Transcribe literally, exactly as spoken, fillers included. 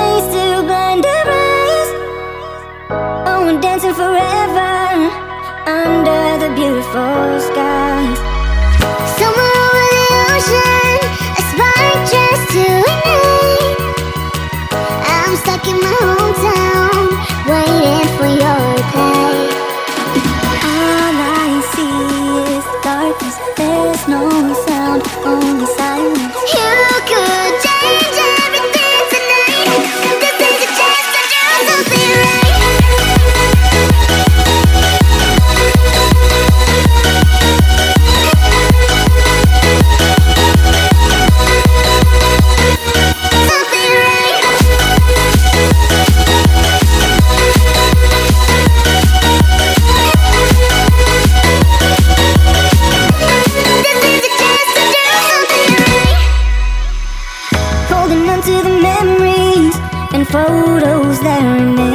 face to blinded eyes. Oh, we're dancing forever under the beautiful skies. Somewhere over the ocean, a spark just to ignite. I'm stuck in my hometown, waiting for your reply. All I see is darkness, there's no sound, only silence. You could change everything tonight. This is a chance to do something right. Something right. This is a chance to do something right. Holding on to the memories and photos that remain.